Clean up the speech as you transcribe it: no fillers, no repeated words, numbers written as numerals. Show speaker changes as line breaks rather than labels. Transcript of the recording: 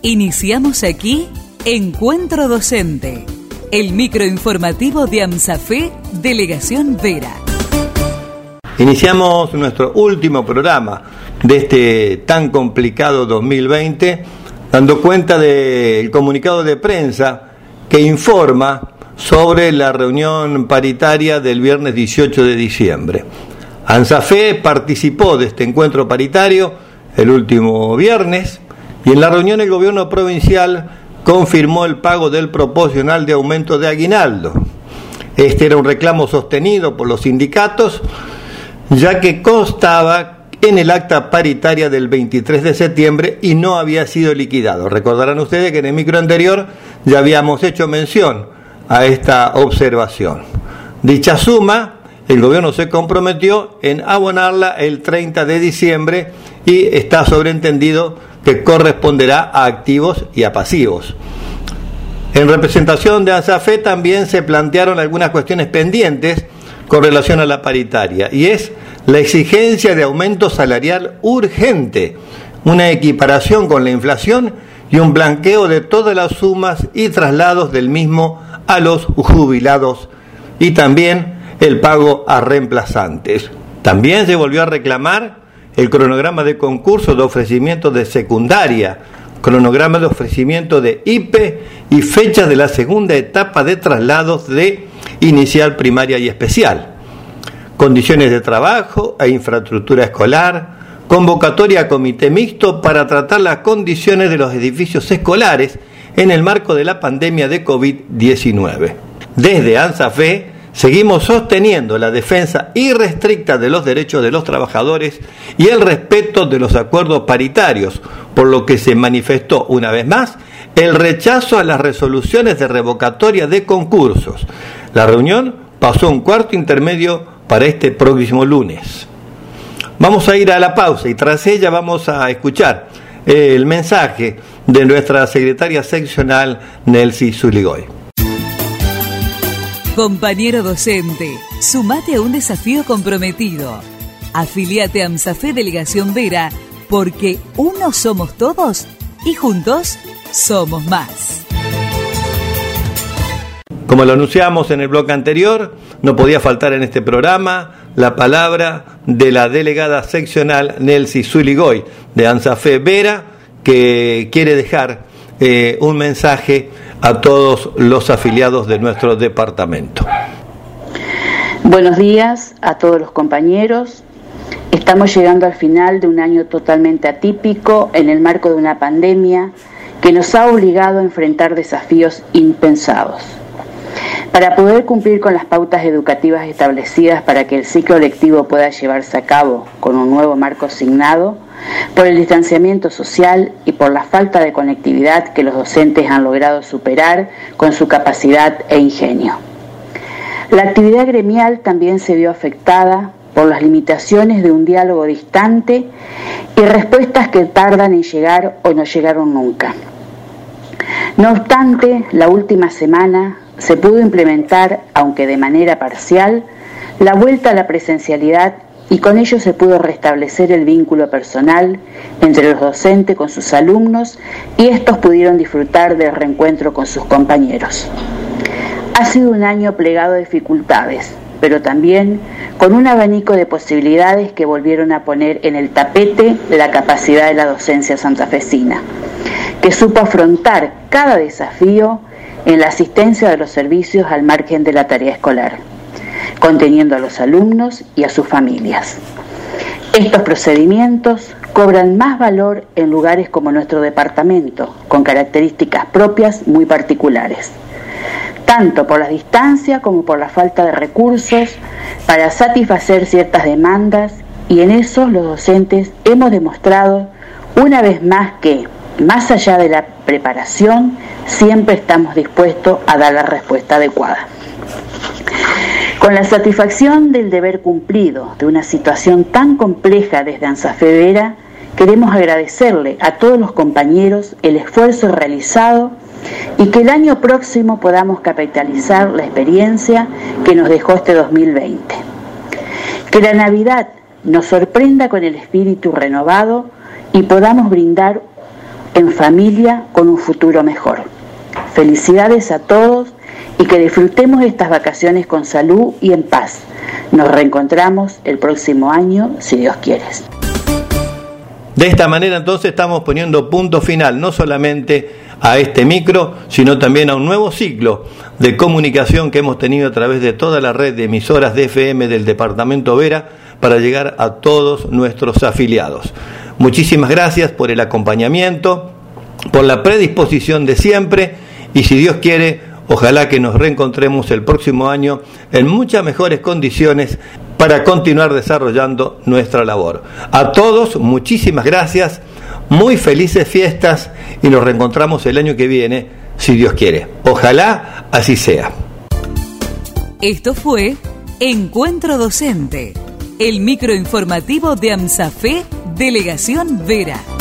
Iniciamos aquí Encuentro Docente, el microinformativo de AMSAFE, Delegación Vera.
Iniciamos nuestro último programa de este tan complicado 2020, dando cuenta del comunicado de prensa que informa sobre la reunión paritaria del viernes 18 de diciembre. AMSAFE participó de este encuentro paritario el último viernes y en la reunión el gobierno provincial confirmó el pago del proporcional de aumento de aguinaldo. Este era un reclamo sostenido por los sindicatos, ya que constaba en el acta paritaria del 23 de septiembre y no había sido liquidado. Recordarán ustedes que en el micro anterior ya habíamos hecho mención a esta observación. Dicha suma, el gobierno se comprometió en abonarla el 30 de diciembre y está sobreentendido que corresponderá a activos y a pasivos. En representación de AMSAFE también se plantearon algunas cuestiones pendientes con relación a la paritaria, y es la exigencia de aumento salarial urgente, una equiparación con la inflación y un blanqueo de todas las sumas y traslados del mismo a los jubilados, y también el pago a reemplazantes. También se volvió a reclamar el cronograma de concurso de ofrecimiento de secundaria, cronograma de ofrecimiento de IPE y fechas de la segunda etapa de traslados de inicial, primaria y especial, condiciones de trabajo e infraestructura escolar, convocatoria a comité mixto para tratar las condiciones de los edificios escolares en el marco de la pandemia de COVID-19. Desde AMSAFE seguimos sosteniendo la defensa irrestricta de los derechos de los trabajadores y el respeto de los acuerdos paritarios, por lo que se manifestó una vez más el rechazo a las resoluciones de revocatoria de concursos. La reunión pasó a un cuarto intermedio para este próximo lunes. Vamos a ir a la pausa y tras ella vamos a escuchar el mensaje de nuestra secretaria seccional Nelcy Zuligoy.
Compañero docente, sumate a un desafío comprometido. Afiliate a AMSAFE Delegación Vera, porque unos somos todos y juntos somos más.
Como lo anunciamos en el bloque anterior, no podía faltar en este programa la palabra de la delegada seccional Nelcy Zuligoy de AMSAFE Vera, que quiere dejar un mensaje a todos los afiliados de nuestro departamento.
Buenos días a todos los compañeros. Estamos llegando al final de un año totalmente atípico en el marco de una pandemia que nos ha obligado a enfrentar desafíos impensados. Para poder cumplir con las pautas educativas establecidas para que el ciclo lectivo pueda llevarse a cabo con un nuevo marco asignado, por el distanciamiento social y por la falta de conectividad que los docentes han logrado superar con su capacidad e ingenio. La actividad gremial también se vio afectada por las limitaciones de un diálogo distante y respuestas que tardan en llegar o no llegaron nunca. No obstante, la última semana se pudo implementar, aunque de manera parcial, la vuelta a la presencialidad y con ello se pudo restablecer el vínculo personal entre los docentes con sus alumnos y estos pudieron disfrutar del reencuentro con sus compañeros. Ha sido un año plegado de dificultades, pero también con un abanico de posibilidades que volvieron a poner en el tapete la capacidad de la docencia santafesina, que supo afrontar cada desafío en la asistencia de los servicios al margen de la tarea escolar, conteniendo a los alumnos y a sus familias. Estos procedimientos cobran más valor en lugares como nuestro departamento, con características propias muy particulares, tanto por la distancia como por la falta de recursos para satisfacer ciertas demandas, y en eso los docentes hemos demostrado una vez más que, más allá de la preparación, siempre estamos dispuestos a dar la respuesta adecuada. Con la satisfacción del deber cumplido de una situación tan compleja desde AMSAFE Vera, queremos agradecerle a todos los compañeros el esfuerzo realizado y que el año próximo podamos capitalizar la experiencia que nos dejó este 2020. Que la Navidad nos sorprenda con el espíritu renovado y podamos brindar en familia, con un futuro mejor. Felicidades a todos y que disfrutemos estas vacaciones con salud y en paz. Nos reencontramos el próximo año, si Dios quiere.
De esta manera entonces estamos poniendo punto final no solamente a este micro, sino también a un nuevo ciclo de comunicación que hemos tenido a través de toda la red de emisoras de FM del departamento Vera para llegar a todos nuestros afiliados. Muchísimas gracias por el acompañamiento, por la predisposición de siempre y si Dios quiere, ojalá que nos reencontremos el próximo año en muchas mejores condiciones para continuar desarrollando nuestra labor. A todos, muchísimas gracias, muy felices fiestas y nos reencontramos el año que viene, si Dios quiere. Ojalá así sea.
Esto fue Encuentro Docente, el microinformativo de AMSAFE, Delegación Vera.